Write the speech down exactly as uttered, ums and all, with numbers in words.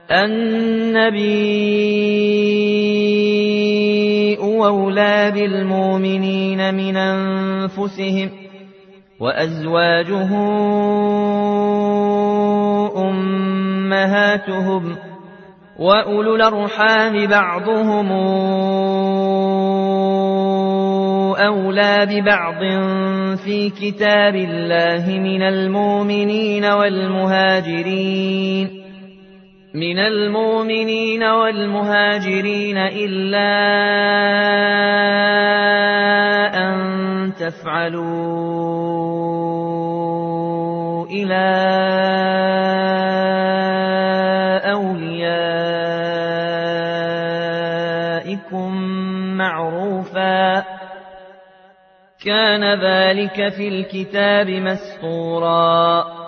النبي أولى بالمؤمنين من أنفسهم وأزواجه أمهاتهم وأولو الأرحام بعضهم أولى ببعض في كتاب الله من المؤمنين والمهاجرين من المؤمنين والمهاجرين إلا أن تفعلوا إلى أوليائكم معروفا كان ذلك في الكتاب مسطورا